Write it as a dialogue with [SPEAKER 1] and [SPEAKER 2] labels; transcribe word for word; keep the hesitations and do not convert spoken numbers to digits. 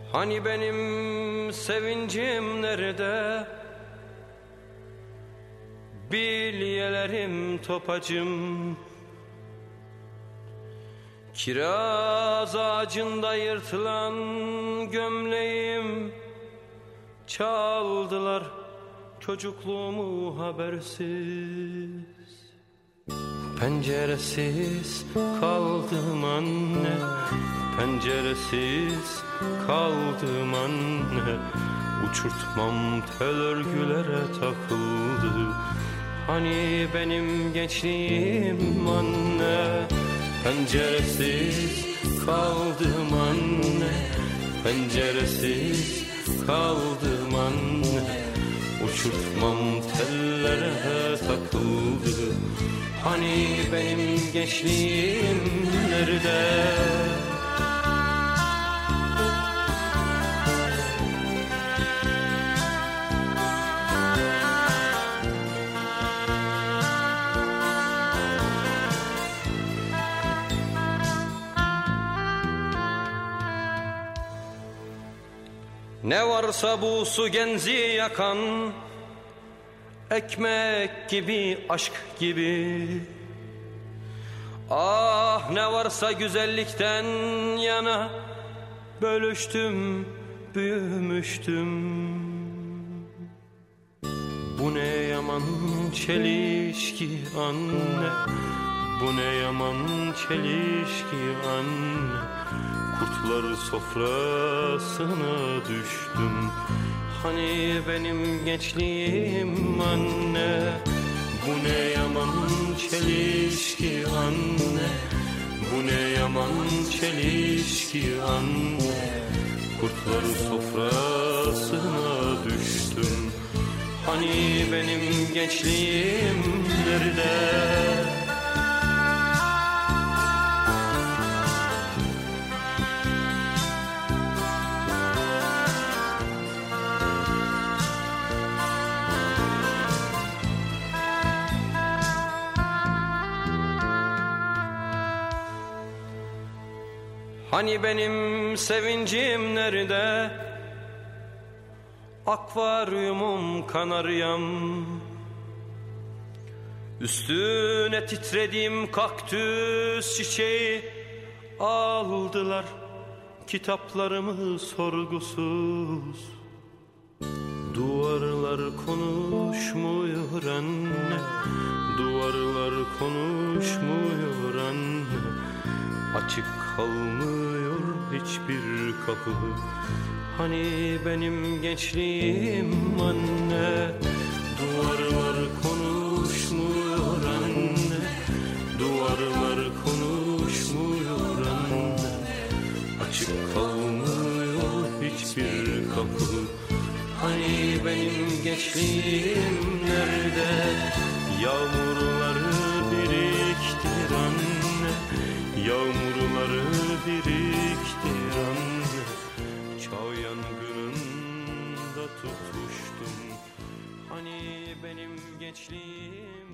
[SPEAKER 1] Hani benim sevincim nerede? Bilyelerim topacım. Kiraz ağacında yırtılan gömleğim. Çaldılar çocukluğumu habersiz. Penceresiz kaldım anne, penceresiz kaldım anne. Uçurtmam tel örgülere takıldı. Hani benim gençliğim anne. Penceresiz kaldım anne, penceresiz kaldım anne. Uçurtmam tellere takıldı. Hani benim gençliğim nerede? Ne varsa bu su genzi yakan, ekmek gibi, aşk gibi. Ah ne varsa güzellikten yana, bölüştüm, büyümüştüm. Bu ne yaman çelişki anne, bu ne yaman çelişki anne. Kurtlar sofrasına düştüm. Hani benim gençliğim anne. Bu ne yaman çelişki anne, bu ne yaman çelişki anne. Kurtlar sofrasına düştüm. Hani benim gençliğim nerede? Hani benim sevincim nerede? Akvaryumum kanaryam. Üstüne titrediğim kaktüs çiçeği. Aldılar kitaplarımı sorgusuz. Duvarlar konuşmuyor anne, duvarlar konuşmuyor anne. Açık kalmıyor hiçbir kapı. Hani benim gençliğim anne. Duvarlar konuşmuyor anne, duvarlar konuşmuyor anne. Açık kalmıyor hiçbir kapı. Hani benim gençliğim nerede? Yağmurları biriktir anne, yağmurları biriktir anne. Çağ yangınında tutuştum. Hani benim gençliğim